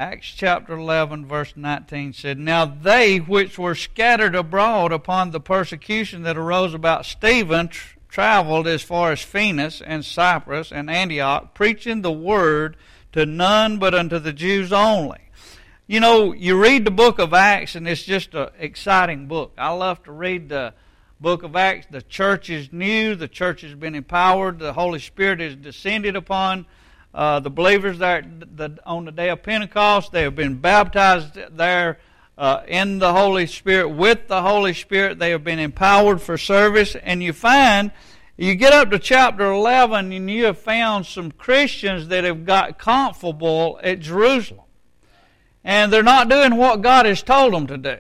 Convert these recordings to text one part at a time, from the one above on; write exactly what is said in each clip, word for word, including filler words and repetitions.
Acts chapter eleven, verse nineteen said, Now they which were scattered abroad upon the persecution that arose about Stephen tr- traveled as far as Phoenix and Cyprus and Antioch, preaching the word to none but unto the Jews only. You know, you read the book of Acts, and it's just an exciting book. I love to read the book of Acts. The church is new. The church has been empowered. The Holy Spirit has descended upon uh, the believers there the, on the day of Pentecost. They have been baptized there uh, in the Holy Spirit, with the Holy Spirit. They have been empowered for service. And you find, you get up to chapter eleven, and you have found some Christians that have got comfortable at Jerusalem. And they're not doing what God has told them to do.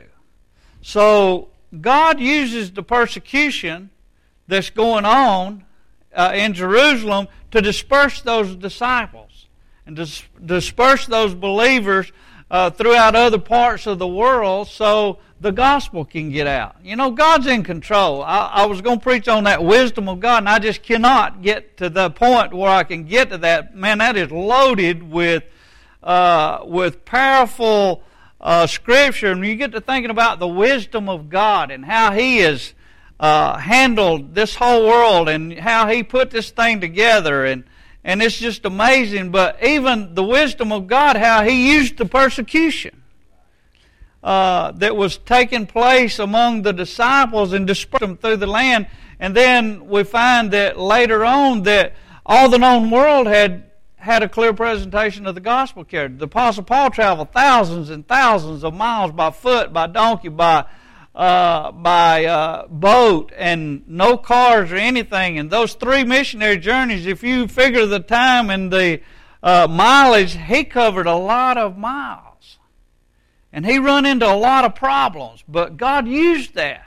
So God uses the persecution that's going on uh, in Jerusalem to disperse those disciples and dis- disperse those believers uh, throughout other parts of the world so the gospel can get out. You know, God's in control. I, I was going to preach on that wisdom of God, and I just cannot get to the point where I can get to that. Man, that is loaded with Uh, with powerful uh, scripture, and you get to thinking about the wisdom of God and how He has uh, handled this whole world and how He put this thing together, and and it's just amazing. But even the wisdom of God, how He used the persecution uh, that was taking place among the disciples and dispersed them through the land, and then we find that later on that all the known world had had a clear presentation of the gospel carried. The Apostle Paul traveled thousands and thousands of miles by foot, by donkey, by uh, by uh, boat, and no cars or anything. And those three missionary journeys, if you figure the time and the uh, mileage, he covered a lot of miles. And he run into a lot of problems. But God used that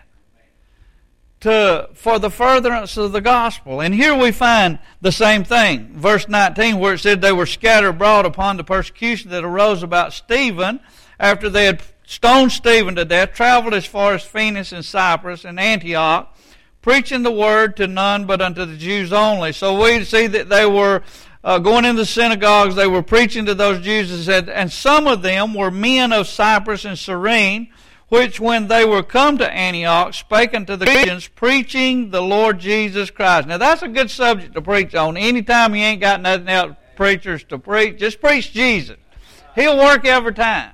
To, for the furtherance of the gospel. And here we find the same thing. Verse nineteen, where it said they were scattered abroad upon the persecution that arose about Stephen, after they had stoned Stephen to death, traveled as far as Phoenix and Cyprus and Antioch, preaching the word to none but unto the Jews only. So we see that they were uh, going into the synagogues, they were preaching to those Jews, and said, and some of them were men of Cyprus and Cyrene, which when they were come to Antioch spake unto the Christians, preaching the Lord Jesus Christ. Now that's a good subject to preach on. Anytime you ain't got nothing else preachers to preach, just preach Jesus. He'll work every time.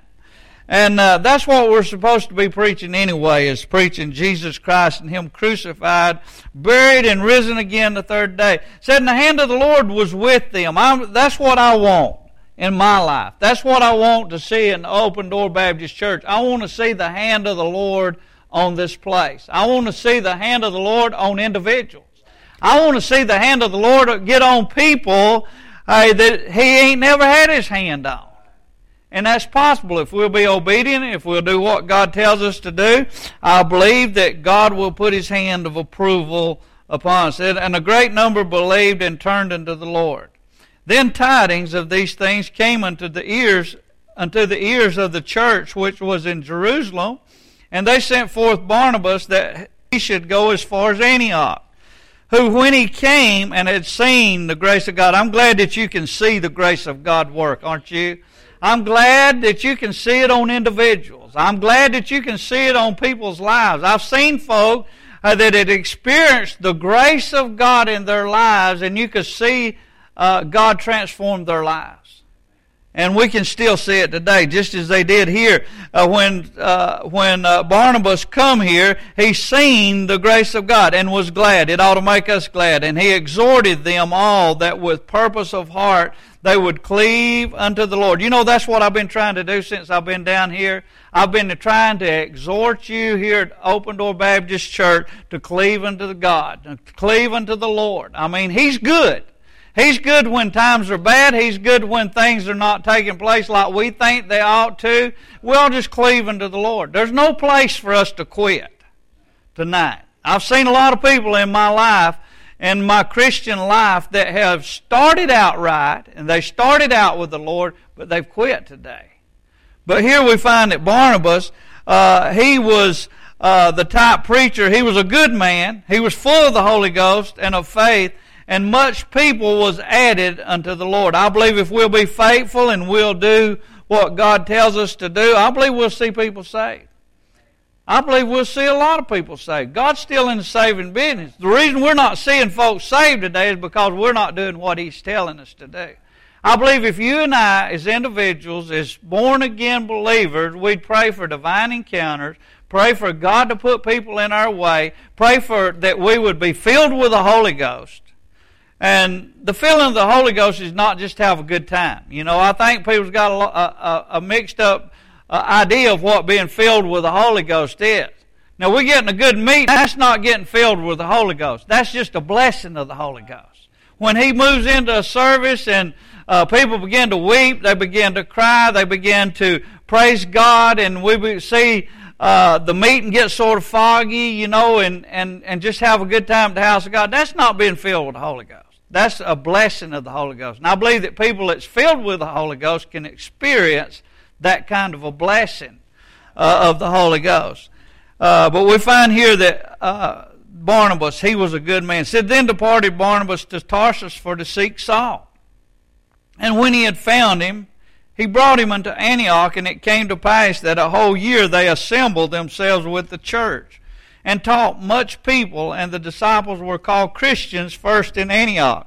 And uh, that's what we're supposed to be preaching anyway, is preaching Jesus Christ and Him crucified, buried, and risen again the third day. It said, and the hand of the Lord was with them. I'm, that's what I want in my life. That's what I want to see in Open Door Baptist Church. I want to see the hand of the Lord on this place. I want to see the hand of the Lord on individuals. I want to see the hand of the Lord get on people uh, that He ain't never had His hand on. And that's possible if we'll be obedient, if we'll do what God tells us to do. I believe that God will put His hand of approval upon us. And a great number believed and turned unto the Lord. Then tidings of these things came unto the ears unto the ears of the church which was in Jerusalem, and they sent forth Barnabas that he should go as far as Antioch, who when he came and had seen the grace of God, I'm glad that you can see the grace of God work, aren't you? I'm glad that you can see it on individuals. I'm glad that you can see it on people's lives. I've seen folk uh, that had experienced the grace of God in their lives, and you could see Uh, God transformed their lives. And we can still see it today, just as they did here. Uh, when uh, when uh, Barnabas come here, he seen the grace of God and was glad. It ought to make us glad. And he exhorted them all that with purpose of heart they would cleave unto the Lord. You know, that's what I've been trying to do since I've been down here. I've been trying to exhort you here at Open Door Baptist Church to cleave unto God, to cleave unto the Lord. I mean, He's good. He's good when times are bad. He's good when things are not taking place like we think they ought to. We'll just cleave unto the Lord. There's no place for us to quit tonight. I've seen a lot of people in my life, in my Christian life, that have started out right, and they started out with the Lord, but they've quit today. But here we find that Barnabas, uh, he was uh, the type preacher. He was a good man. He was full of the Holy Ghost and of faith, and much people was added unto the Lord. I believe if we'll be faithful and we'll do what God tells us to do, I believe we'll see people saved. I believe we'll see a lot of people saved. God's still in the saving business. The reason we're not seeing folks saved today is because we're not doing what He's telling us to do. I believe if you and I, as individuals, as born-again believers, we'd pray for divine encounters, pray for God to put people in our way, pray for that we would be filled with the Holy Ghost. And the filling of the Holy Ghost is not just to have a good time. You know, I think people's got a, a, a mixed up uh, idea of what being filled with the Holy Ghost is. Now, we're getting a good meeting. That's not getting filled with the Holy Ghost. That's just a blessing of the Holy Ghost. When He moves into a service and uh, people begin to weep, they begin to cry, they begin to praise God, and we see uh, the meeting get sort of foggy, you know, and, and, and just have a good time at the house of God. That's not being filled with the Holy Ghost. That's a blessing of the Holy Ghost. And I believe that people that's filled with the Holy Ghost can experience that kind of a blessing uh, of the Holy Ghost. Uh, but we find here that uh, Barnabas, he was a good man. It said, then departed Barnabas to Tarsus for to seek Saul. And when he had found him, he brought him unto Antioch, and it came to pass that a whole year they assembled themselves with the church, and taught much people, and the disciples were called Christians first in Antioch.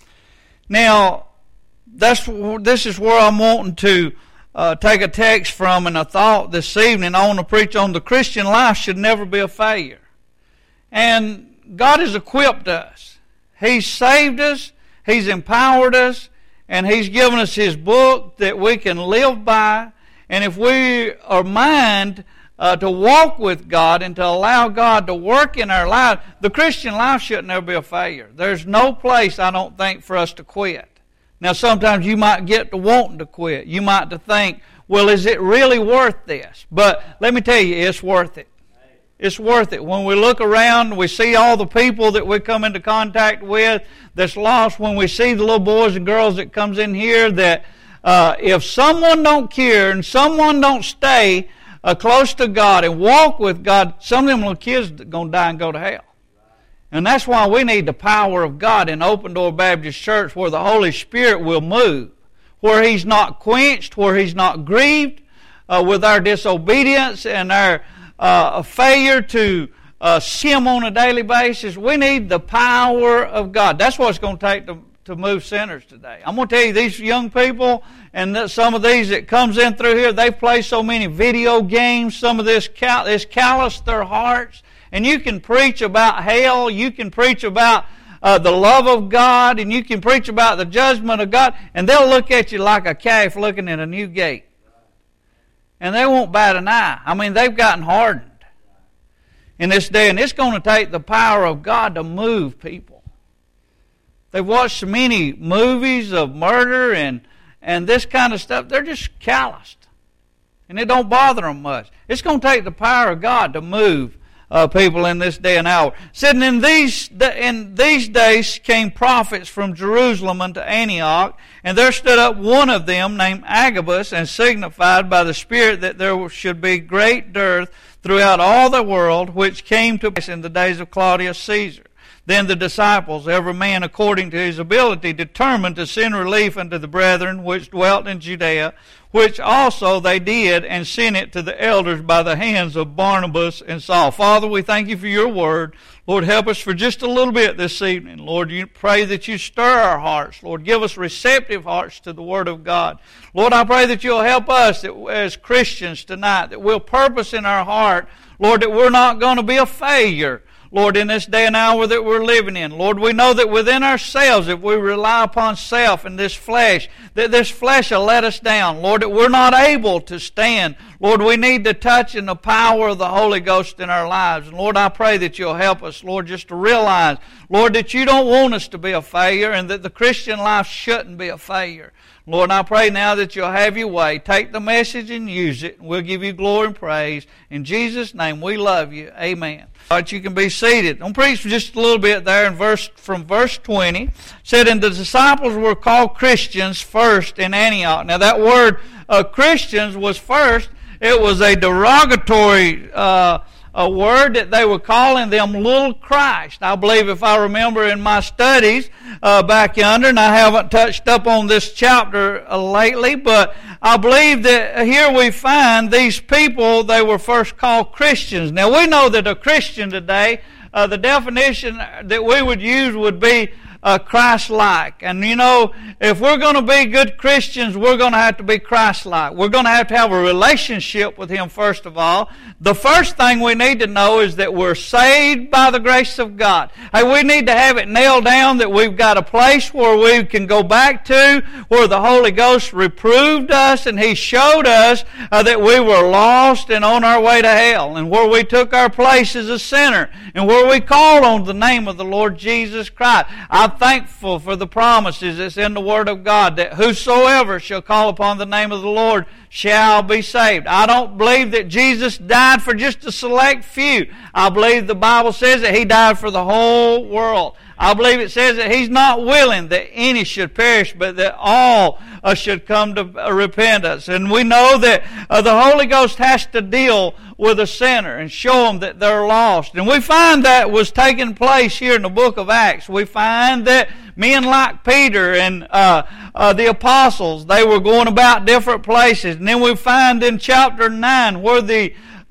Now, that's this is where I'm wanting to uh, take a text from and a thought this evening. I want to preach on the Christian life should never be a failure. And God has equipped us. He's saved us. He's empowered us. And He's given us His book that we can live by. And if we are mind uh, to walk with God and to allow God to work in our lives, the Christian life should never be a failure. There's no place, I don't think, for us to quit. Now, sometimes you might get to wanting to quit. You might to think, well, is it really worth this? But let me tell you, it's worth it. It's worth it. When we look around, we see all the people that we come into contact with that's lost. When we see the little boys and girls that comes in here, that uh, if someone don't care and someone don't stay uh, close to God and walk with God, some of them little kids are going to die and go to hell. And that's why we need the power of God in Open Door Baptist Church, where the Holy Spirit will move, where He's not quenched, where He's not grieved uh, with our disobedience and our uh, failure to uh, see Him on a daily basis. We need the power of God. That's what it's going to take to, to move sinners today. I'm going to tell you, these young people and some of these that comes in through here, they play so many video games. Some of this cal- it's calloused their hearts. And you can preach about hell, you can preach about uh, the love of God, and you can preach about the judgment of God, and they'll look at you like a calf looking at a new gate. And they won't bat an eye. I mean, they've gotten hardened in this day, and it's going to take the power of God to move people. They've watched so many movies of murder and, and this kind of stuff. They're just calloused, and it don't bother them much. It's going to take the power of God to move Uh, people in this day and hour. Said, in these in these days came prophets from Jerusalem unto Antioch, and there stood up one of them named Agabus, and signified by the Spirit that there should be great dearth throughout all the world, which came to pass in the days of Claudius Caesar. Then the disciples, every man according to his ability, determined to send relief unto the brethren which dwelt in Judea, which also they did, and sent it to the elders by the hands of Barnabas and Saul. Father, we thank You for Your word. Lord, help us for just a little bit this evening. Lord, you pray that You stir our hearts. Lord, give us receptive hearts to the word of God. Lord, I pray that You'll help us that, as Christians tonight, that we'll purpose in our heart, Lord, that we're not going to be a failure, Lord, in this day and hour that we're living in. Lord, we know that within ourselves, if we rely upon self and this flesh, that this flesh will let us down. Lord, that we're not able to stand. Lord, we need the touch and the power of the Holy Ghost in our lives. And Lord, I pray that You'll help us, Lord, just to realize, Lord, that You don't want us to be a failure and that the Christian life shouldn't be a failure. Lord, I pray now that You'll have Your way. Take the message and use it. We'll give You glory and praise. In Jesus' name, we love You. Amen. All right, you can be seated. I'm preach for just a little bit there in verse from verse twenty. It said, and the disciples were called Christians first in Antioch. Now that word uh, Christians was first. It was a derogatory uh, a word that they were calling them little Christ. I believe, if I remember in my studies uh, back yonder, and I haven't touched up on this chapter uh, lately, but I believe that here we find these people, they were first called Christians. Now we know that a Christian today, uh, the definition that we would use would be Uh, Christ-like. And you know, if we're going to be good Christians, we're going to have to be Christ-like. We're going to have to have a relationship with Him first of all. The first thing we need to know is that we're saved by the grace of God. Hey, we need to have it nailed down that we've got a place where we can go back to, where the Holy Ghost reproved us and He showed us uh, that we were lost and on our way to hell, and where we took our place as a sinner, and where we called on the name of the Lord Jesus Christ. I'm thankful for the promises that's in the Word of God, that whosoever shall call upon the name of the Lord shall be saved. I don't believe that Jesus died for just a select few. I believe the Bible says that He died for the whole world. I believe it says that He's not willing that any should perish, but that all uh, should come to uh, repentance. And we know that uh, the Holy Ghost has to deal with a sinner and show them that they're lost. And we find that was taking place here in the book of Acts. We find that men like Peter and uh, uh, the apostles, they were going about different places. And then we find in chapter nine where the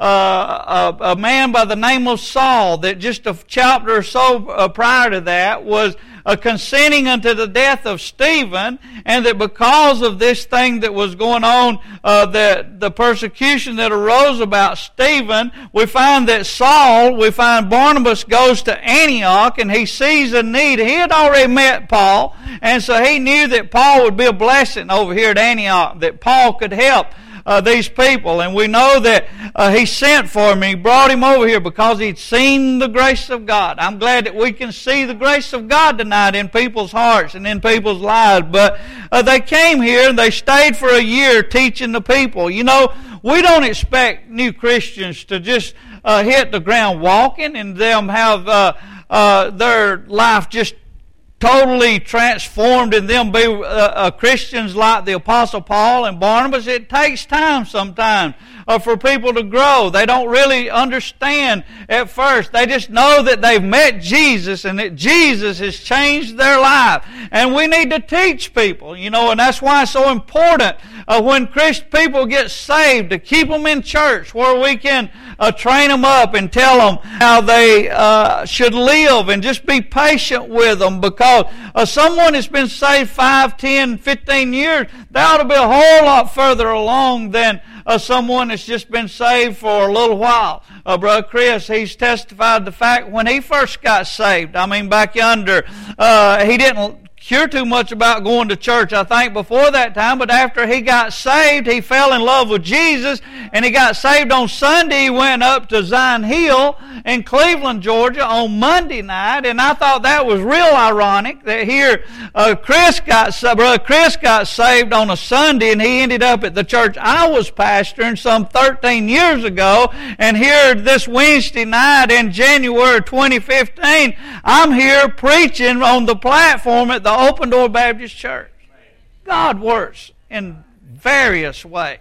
Uh, a, a man by the name of Saul, that just a chapter or so uh, prior to that was uh, consenting unto the death of Stephen, and that because of this thing that was going on, uh, that the persecution that arose about Stephen, we find that Saul, we find Barnabas goes to Antioch and he sees a need. He had already met Paul, and so he knew that Paul would be a blessing over here at Antioch, that Paul could help Uh, these people. And we know that uh, he sent for him. He brought him over here because he'd seen the grace of God. I'm glad that we can see the grace of God tonight in people's hearts and in people's lives. But uh, they came here and they stayed for a year teaching the people. You know, we don't expect new Christians to just uh, hit the ground walking and them have uh, uh, their life just totally transformed and them be uh, uh, Christians like the Apostle Paul and Barnabas. It takes time sometimes uh, for people to grow. They don't really understand at first. They just know that they've met Jesus and that Jesus has changed their life. And we need to teach people, you know, and that's why it's so important uh, when Christian people get saved to keep them in church where we can uh, train them up and tell them how they uh, should live and just be patient with them, because Uh, someone that's been saved five, ten, fifteen years, they ought to be a whole lot further along than uh, someone that's just been saved for a little while. Uh, Brother Chris, he's testified the fact when he first got saved, I mean back yonder, uh, he didn't care too much about going to church, I think, before that time, but after he got saved, he fell in love with Jesus, and he got saved on Sunday. He went up to Zion Hill in Cleveland, Georgia on Monday night, and I thought that was real ironic that here uh, Chris got Brother Chris got saved on a Sunday, and he ended up at the church I was pastoring some thirteen years ago, and here this Wednesday night in January twenty fifteen, I'm here preaching on the platform at the Open Door Baptist Church. God works in various ways.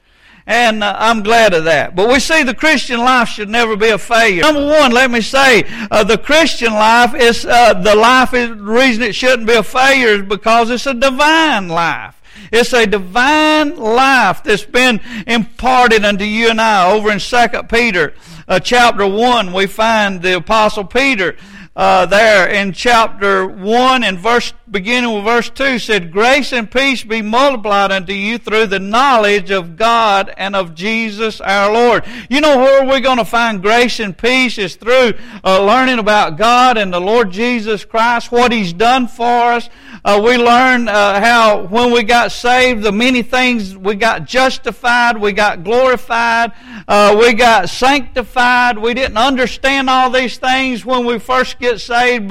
And uh, I'm glad of that. But we see the Christian life should never be a failure. Number one, let me say, uh, the Christian life is, uh, the life is, the reason it shouldn't be a failure is because it's a divine life. It's a divine life that's been imparted unto you and I. Over in Second Peter uh, chapter one, we find the Apostle Peter Uh, there in chapter one and verse beginning with verse two said, "Grace and peace be multiplied unto you through the knowledge of God and of Jesus our Lord." You know where we're going to find grace and peace is through uh, learning about God and the Lord Jesus Christ, what He's done for us. Uh, we learn uh, how when we got saved, the many things we got justified, we got glorified, uh, we got sanctified. We didn't understand all these things when we first get saved, but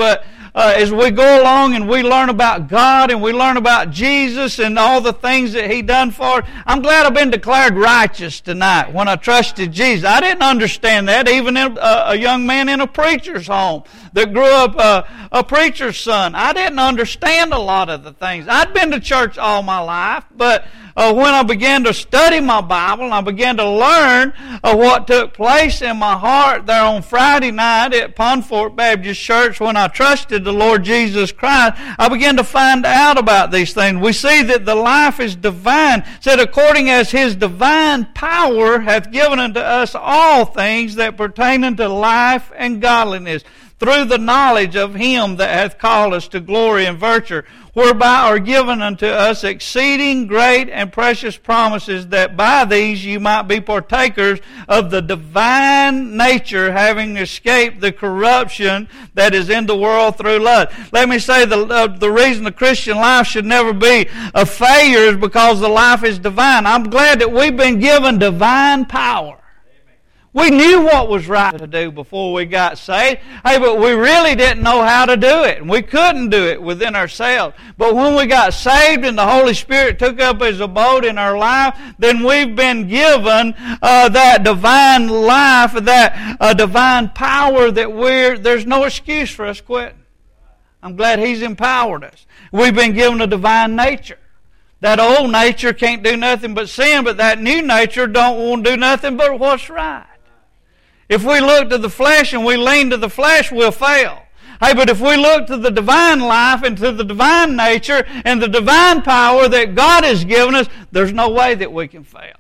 uh, as we go along and we learn about God and we learn about Jesus and all the things that He done for us. I'm glad I've been declared righteous tonight when I trusted Jesus. I didn't understand that, even in a, a young man in a preacher's home that grew up uh, a preacher's son. I didn't understand a lot of the things. I'd been to church all my life, but Uh, when I began to study my Bible and I began to learn uh, what took place in my heart there on Friday night at Pond Fork Baptist Church when I trusted the Lord Jesus Christ, I began to find out about these things. We see that the life is divine. It said, according as His divine power hath given unto us all things that pertain unto life and godliness, through the knowledge of Him that hath called us to glory and virtue, whereby are given unto us exceeding great and precious promises, that by these you might be partakers of the divine nature, having escaped the corruption that is in the world through lust. Let me say, the, uh, the reason the Christian life should never be a failure is because the life is divine. I'm glad that we've been given divine power. We knew what was right to do before we got saved. Hey, but we really didn't know how to do it. And we couldn't do it within ourselves. But when we got saved and the Holy Spirit took up His abode in our life, then we've been given uh, that divine life, that uh, divine power that we're, there's no excuse for us quitting. I'm glad He's empowered us. We've been given a divine nature. That old nature can't do nothing but sin, but that new nature don't want to do nothing but what's right. If we look to the flesh and we lean to the flesh, we'll fail. Hey, but if we look to the divine life and to the divine nature and the divine power that God has given us, there's no way that we can fail.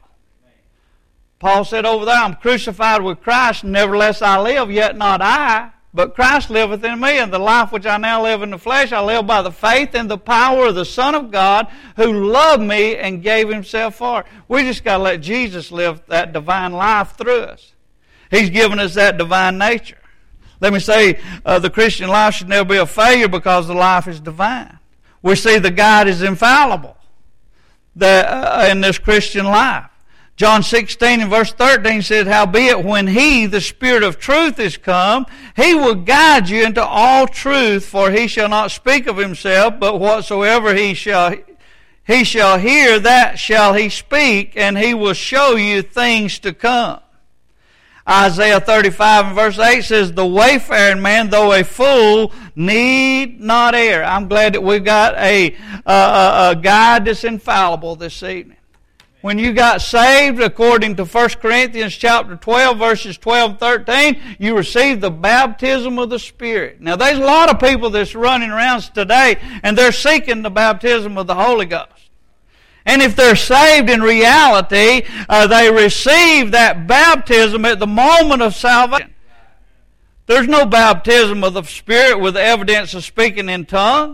Paul said over there, I'm crucified with Christ, nevertheless I live, yet not I, but Christ liveth in me, and the life which I now live in the flesh, I live by the faith and the power of the Son of God, who loved me and gave Himself for it. We just got to let Jesus live that divine life through us. He's given us that divine nature. Let me say, uh, the Christian life should never be a failure because the life is divine. We see the guide is infallible that, uh, in this Christian life. John sixteen and verse thirteen says, howbeit when He, the Spirit of truth, is come, He will guide you into all truth, for He shall not speak of Himself, but whatsoever He shall He shall hear, that shall He speak, and He will show you things to come. Isaiah thirty-five and verse eight says, the wayfaring man, though a fool, need not err. I'm glad that we've got a, a, a guide that's infallible this evening. When you got saved, according to First Corinthians chapter twelve, verses twelve and thirteen, you received the baptism of the Spirit. Now, there's a lot of people that's running around today, and they're seeking the baptism of the Holy Ghost. And if they're saved in reality, uh, they receive that baptism at the moment of salvation. There's no baptism of the Spirit with evidence of speaking in tongues.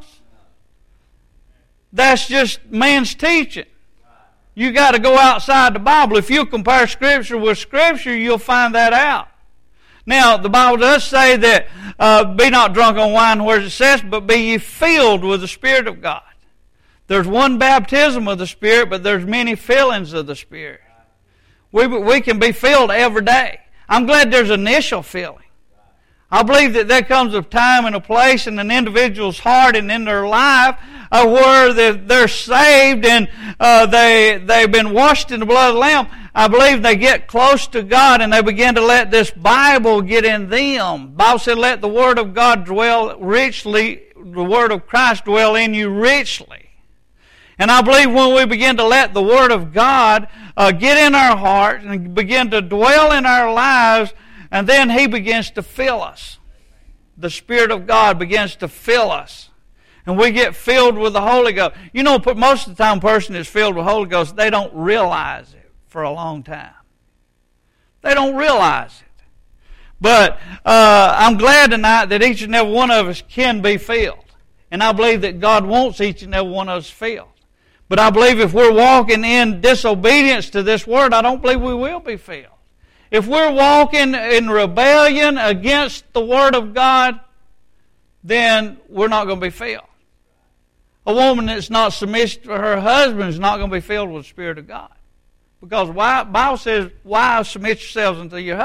That's just man's teaching. You got to go outside the Bible. If you compare Scripture with Scripture, you'll find that out. Now, the Bible does say that, uh, be not drunk on wine where it says, but be ye filled with the Spirit of God. There's one baptism of the Spirit, but there's many fillings of the Spirit. We, we can be filled every day. I'm glad there's initial filling. I believe that there comes a time and a place in an individual's heart and in their life uh, where they're, they're saved and uh, they, they've been washed in the blood of the Lamb. I believe they get close to God and they begin to let this Bible get in them. The Bible said, let the Word of God dwell richly, the Word of Christ dwell in you richly. And I believe when we begin to let the Word of God uh, get in our hearts and begin to dwell in our lives, and then He begins to fill us. The Spirit of God begins to fill us. And we get filled with the Holy Ghost. You know, most of the time a person is filled with the Holy Ghost, they don't realize it for a long time. They don't realize it. But uh, I'm glad tonight that each and every one of us can be filled. And I believe that God wants each and every one of us filled. But I believe if we're walking in disobedience to this Word, I don't believe we will be filled. If we're walking in rebellion against the Word of God, then we're not going to be filled. A woman that's not submissive to her husband is not going to be filled with the Spirit of God. Because the Bible says, wives, submit yourselves unto your husband.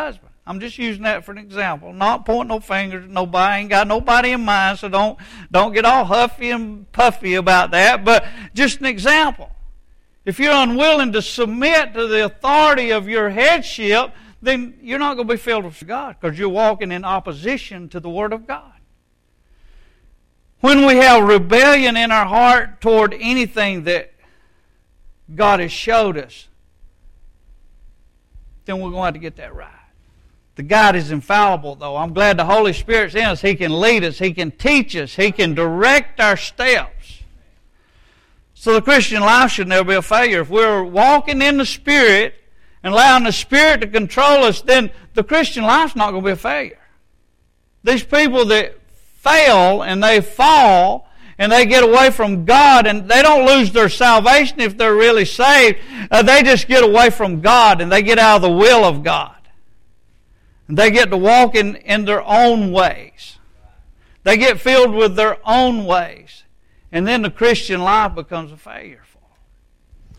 I'm just using that for an example. Not pointing no fingers at nobody. Ain't got nobody in mind, so don't, don't get all huffy and puffy about that. But just an example. If you're unwilling to submit to the authority of your headship, then you're not going to be filled with God because you're walking in opposition to the Word of God. When we have rebellion in our heart toward anything that God has showed us, then we're going to have to get that right. The guide is infallible, though. I'm glad the Holy Spirit's in us. He can lead us. He can teach us. He can direct our steps. So the Christian life should never be a failure. If we're walking in the Spirit and allowing the Spirit to control us, then the Christian life's not going to be a failure. These people that fail and they fall and they get away from God, and they don't lose their salvation if they're really saved. Uh, they just get away from God and they get out of the will of God. And they get to walk in, in their own ways. They get filled with their own ways. And then the Christian life becomes a failure for them.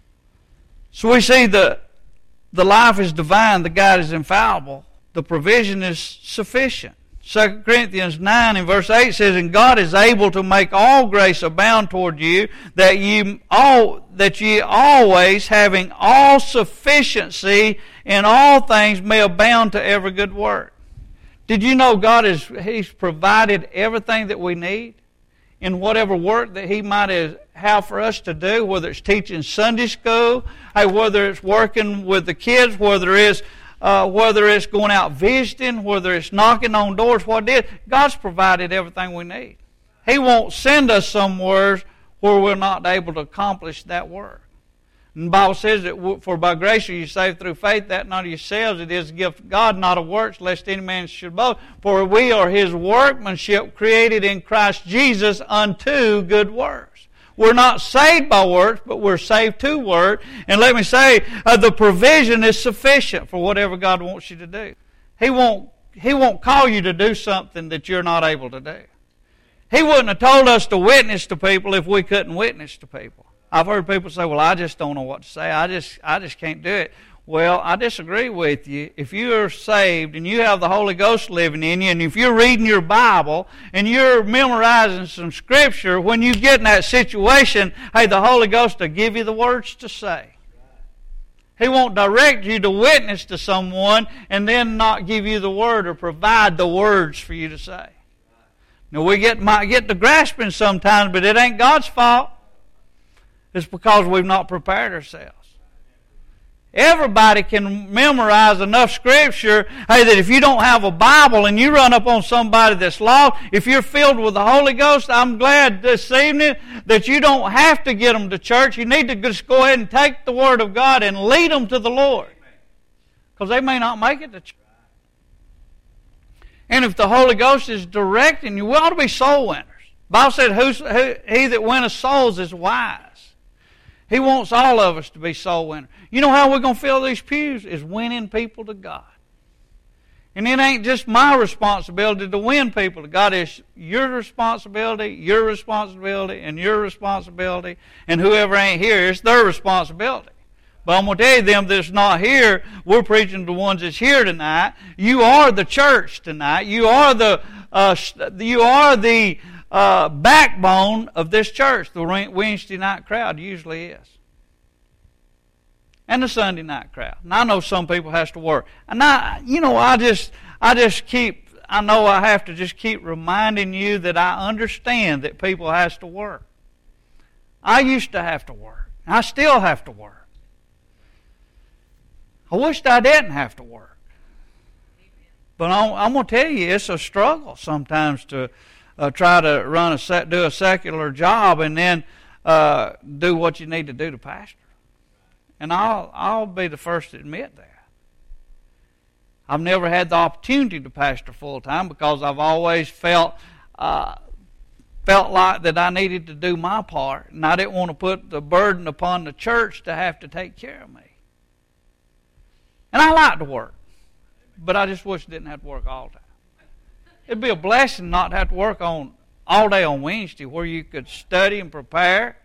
So we see the, the life is divine, the guide is infallible, the provision is sufficient. Second Corinthians nine and verse eight says, "And God is able to make all grace abound toward you, that ye all that ye always, having all sufficiency in all things, may abound to every good work." Did you know God is He's provided everything that we need in whatever work that He might have for us to do, whether it's teaching Sunday school, whether it's working with the kids, whether it's Uh, whether it's going out visiting, whether it's knocking on doors, what it is, God's provided everything we need. He won't send us somewhere where we're not able to accomplish that work. And the Bible says that for by grace are you saved through faith, that not of yourselves, it is a gift of God, not of works, lest any man should boast. For we are His workmanship, created in Christ Jesus unto good works. We're not saved by works, but we're saved to work. And let me say, uh, the provision is sufficient for whatever God wants you to do. He won't, He won't call you to do something that you're not able to do. He wouldn't have told us to witness to people if we couldn't witness to people. I've heard people say, "Well, I just don't know what to say. I just, I just can't do it." Well, I disagree with you. If you are saved and you have the Holy Ghost living in you, and if you're reading your Bible and you're memorizing some Scripture, when you get in that situation, hey, the Holy Ghost will give you the words to say. He won't direct you to witness to someone and then not give you the word or provide the words for you to say. Now, we get might get to grasping sometimes, but it ain't God's fault. It's because we've not prepared ourselves. Everybody can memorize enough Scripture, hey, that if you don't have a Bible and you run up on somebody that's lost, if you're filled with the Holy Ghost, I'm glad this evening that you don't have to get them to church. You need to just go ahead and take the Word of God and lead them to the Lord, because they may not make it to church. And if the Holy Ghost is directing you, we ought to be soul winners. The Bible said, Who's, who, he that winneth souls is wise. He wants all of us to be soul winners. You know how we're going to fill these pews? Is winning people to God. And it ain't just my responsibility to win people to God. It's your responsibility, your responsibility, and your responsibility. And whoever ain't here, it's their responsibility. But I'm going to tell you, them that's not here, we're preaching to the ones that's here tonight. You are the church tonight. You are the uh, you are the uh, backbone of this church. The Wednesday night crowd usually is, and the Sunday night crowd. And I know some people has to work, and I, you know, I just I just keep. I know I have to just keep reminding you that I understand that people has to work. I used to have to work. I still have to work. I wished I didn't have to work. But I'm, I'm going to tell you, it's a struggle sometimes to uh, try to run a sec, do a secular job and then uh, do what you need to do to pastor. And I'll I'll be the first to admit that. I've never had the opportunity to pastor full time because I've always felt uh, felt like that I needed to do my part, and I didn't want to put the burden upon the church to have to take care of me. And I like to work, but I just wish I didn't have to work all the time. It'd be a blessing not to have to work on all day on Wednesday, where you could study and prepare.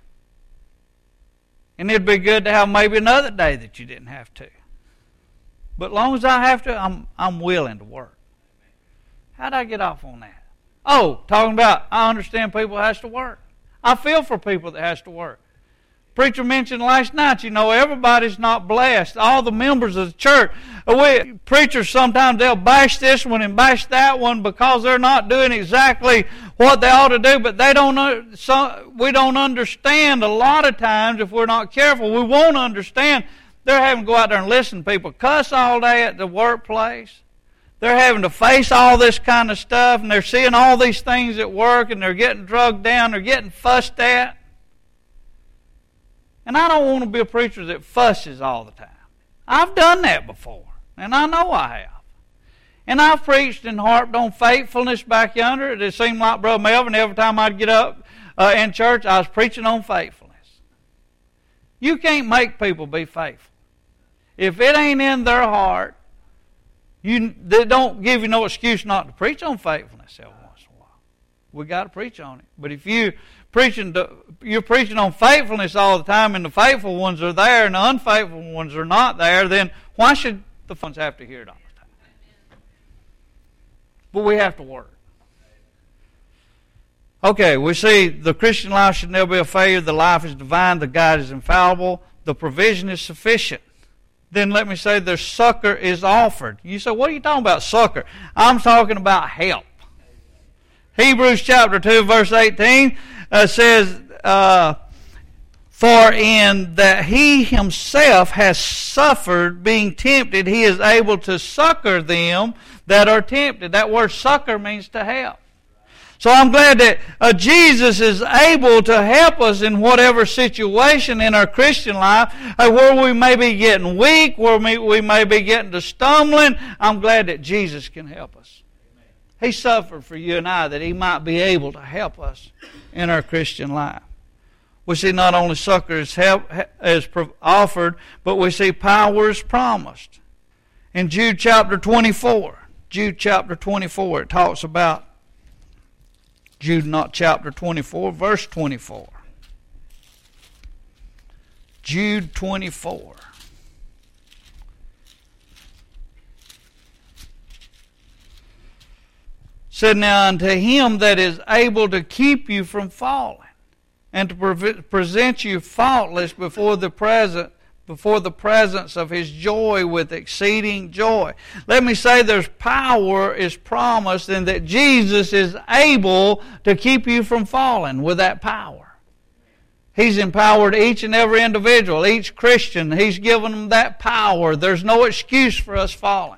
And it'd be good to have maybe another day that you didn't have to. But as long as I have to, I'm I'm willing to work. How'd I get off on that? Oh, talking about I understand people has to work. I feel for people that has to work. Preacher mentioned last night, you know, everybody's not blessed. All the members of the church, we, preachers sometimes they'll bash this one and bash that one because they're not doing exactly what they ought to do. But they don't. So we don't understand a lot of times if we're not careful. We won't understand. They're having to go out there and listen to people cuss all day at the workplace. They're having to face all this kind of stuff, and they're seeing all these things at work, and they're getting drugged down, they're getting fussed at. And I don't want to be a preacher that fusses all the time. I've done that before, and I know I have. And I've preached and harped on faithfulness back yonder. It seemed like Brother Melvin, every time I'd get up uh, in church, I was preaching on faithfulness. You can't make people be faithful. If it ain't in their heart, you they don't give you no excuse not to preach on faithfulness every once in a while. We got to preach on it. But if you preaching to, you're preaching on faithfulness all the time, and the faithful ones are there, and the unfaithful ones are not there, then why should the ones have to hear it all the time? But we have to work. Okay, we see the Christian life should never be a failure. The life is divine. The guide is infallible. The provision is sufficient. Then let me say the succor is offered. You say, what are you talking about, succor? I'm talking about help. Hebrews chapter two, verse eighteen uh, says, uh, for in that he himself has suffered being tempted, he is able to succor them that are tempted. That word succor means to help. So I'm glad that uh, Jesus is able to help us in whatever situation in our Christian life, uh, where we may be getting weak, where we, we may be getting to stumbling. I'm glad that Jesus can help us. He suffered for you and I that He might be able to help us in our Christian life. We see not only succor is, help, is offered, but we see power is promised. In Jude chapter twenty-four, Jude chapter twenty-four, it talks about, Jude not chapter twenty-four, verse twenty-four. Jude twenty-four. Said, now unto him that is able to keep you from falling, and to pre- present you faultless before the present, before the presence of His joy with exceeding joy. Let me say there's power is promised, and that Jesus is able to keep you from falling with that power. He's empowered each and every individual, each Christian. He's given them that power. There's no excuse for us falling.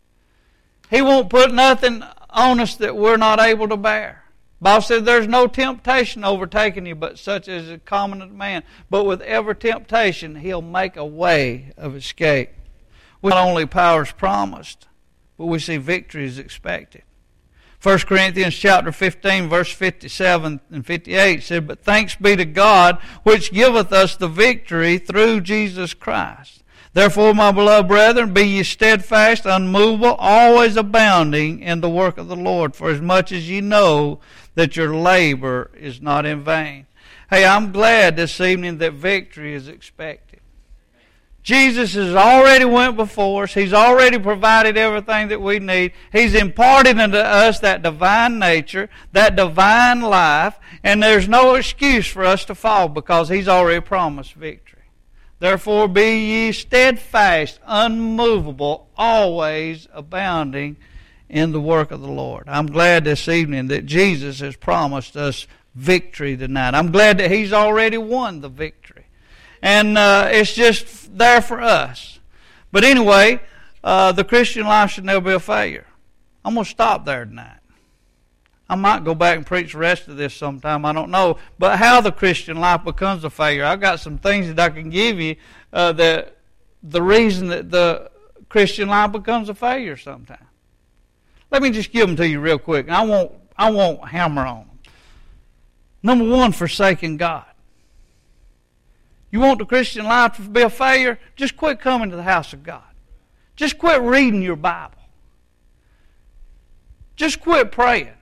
He won't put nothing on us that we're not able to bear. The Bible says there's no temptation overtaking you but such as is common to man. But with every temptation, He'll make a way of escape. Not only power is promised, but we see victory is expected. First Corinthians chapter fifteen, verse fifty-seven and fifty-eight said, but thanks be to God, which giveth us the victory through Jesus Christ. Therefore, my beloved brethren, be ye steadfast, unmovable, always abounding in the work of the Lord, for as much as ye know that your labor is not in vain. Hey, I'm glad this evening that victory is expected. Jesus has already went before us. He's already provided everything that we need. He's imparted into us that divine nature, that divine life, and there's no excuse for us to fall because He's already promised victory. Therefore be ye steadfast, unmovable, always abounding in the work of the Lord. I'm glad this evening that Jesus has promised us victory tonight. I'm glad that He's already won the victory. And uh, it's just there for us. But anyway, uh, the Christian life should never be a failure. I'm going to stop there tonight. I might go back and preach the rest of this sometime, I don't know. But how the Christian life becomes a failure, I've got some things that I can give you uh, that the reason that the Christian life becomes a failure sometimes. Let me just give them to you real quick. I won't, I won't hammer on them. Number one, forsaking God. You want the Christian life to be a failure? Just quit coming to the house of God. Just quit reading your Bible. Just quit praying.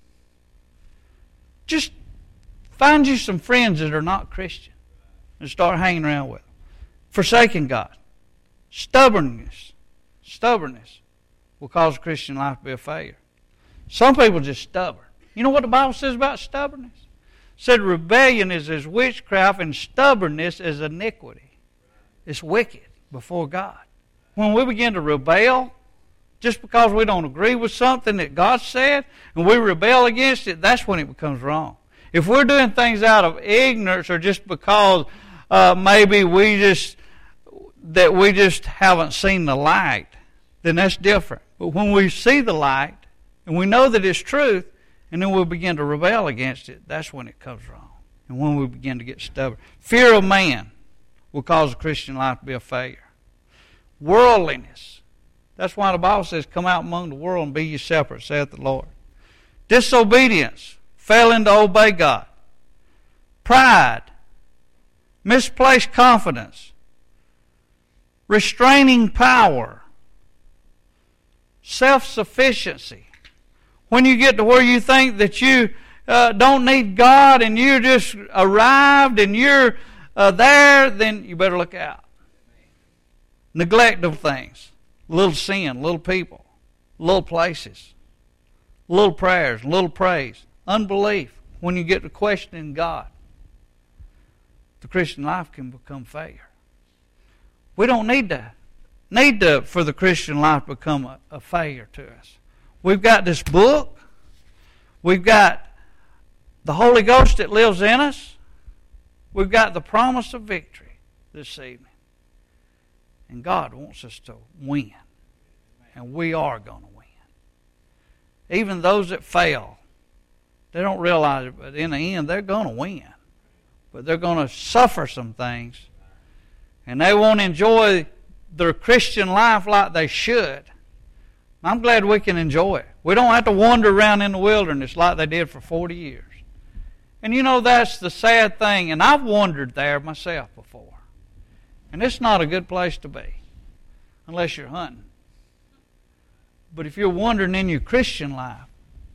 Just find you some friends that are not Christian and start hanging around with them. Forsaking God. Stubbornness. Stubbornness will cause a Christian life to be a failure. Some people are just stubborn. You know what the Bible says about stubbornness? It said rebellion is as witchcraft and stubbornness is iniquity. It's wicked before God. When we begin to rebel, just because we don't agree with something that God said, and we rebel against it, that's when it becomes wrong. If we're doing things out of ignorance or just because uh, maybe we just that we just haven't seen the light, then that's different. But when we see the light and we know that it's truth, and then we'll begin to rebel against it, that's when it comes wrong. And when we begin to get stubborn. Fear of man will cause a Christian life to be a failure. Worldliness. That's why the Bible says, come out among the world and be ye separate, saith the Lord. Disobedience. Failing to obey God. Pride. Misplaced confidence. Restraining power. Self-sufficiency. When you get to where you think that you uh, don't need God and you're just arrived and you're uh, there, then you better look out. Neglect of things. Little sin, little people, little places, little prayers, little praise. Unbelief. When you get to questioning God, the Christian life can become failure. We don't need to need to for the Christian life to become a, a failure to us. We've got this book. We've got the Holy Ghost that lives in us. We've got the promise of victory this evening. And God wants us to win. And we are going to win. Even those that fail, they don't realize it, but in the end, they're going to win. But they're going to suffer some things. And they won't enjoy their Christian life like they should. I'm glad we can enjoy it. We don't have to wander around in the wilderness like they did for forty years. And you know, that's the sad thing. And I've wandered there myself before. And it's not a good place to be unless you're hunting. But if you're wandering in your Christian life,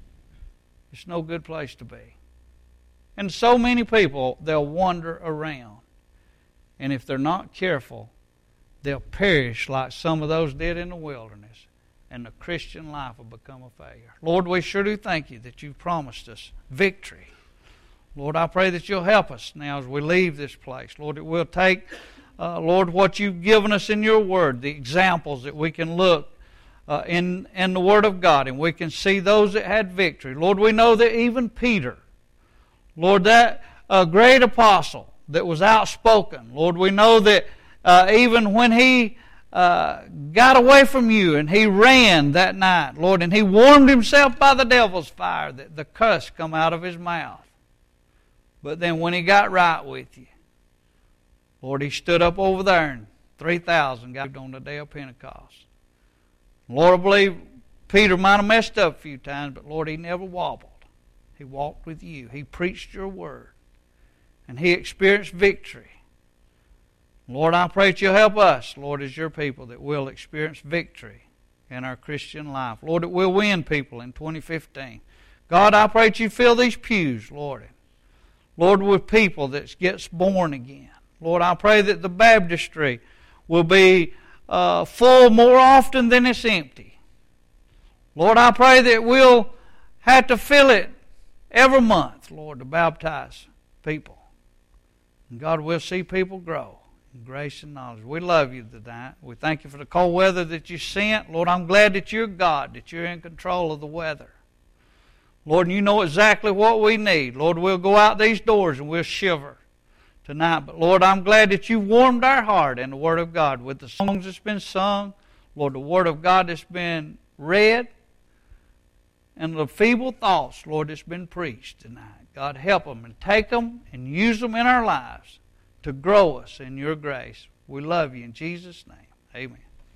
it's no good place to be. And so many people, they'll wander around. And if they're not careful, they'll perish like some of those did in the wilderness. And the Christian life will become a failure. Lord, we sure do thank you that you've promised us victory. Lord, I pray that you'll help us now as we leave this place. Lord, it will take, uh, Lord, what you've given us in your word, the examples that we can look uh, in, in the word of God, and we can see those that had victory. Lord, we know that even Peter, Lord, that uh, great apostle that was outspoken, Lord, we know that uh, even when he Uh, got away from you and he ran that night, Lord, and he warmed himself by the devil's fire that the cuss come out of his mouth. But then when he got right with you, Lord, he stood up over there and three thousand got on the day of Pentecost. Lord, I believe Peter might have messed up a few times, but Lord, he never wobbled. He walked with you. He preached your word. And he experienced victory. Lord, I pray that you'll help us, Lord, as your people, that we'll experience victory in our Christian life. Lord, that we'll win people in twenty fifteen. God, I pray that you fill these pews, Lord. Lord, with people that gets born again. Lord, I pray that the baptistry will be uh, full more often than it's empty. Lord, I pray that we'll have to fill it every month, Lord, to baptize people. And God, we'll see people grow. Grace and knowledge. We love you tonight. We thank you for the cold weather that you sent. Lord, I'm glad that you're God, that you're in control of the weather. Lord, and you know exactly what we need. Lord, we'll go out these doors and we'll shiver tonight. But Lord, I'm glad that you've warmed our heart in the Word of God with the songs that's been sung. Lord, the Word of God that's been read. And the feeble thoughts, Lord, that's been preached tonight. God, help them and take them and use them in our lives to grow us in your grace. We love you in Jesus' name. Amen.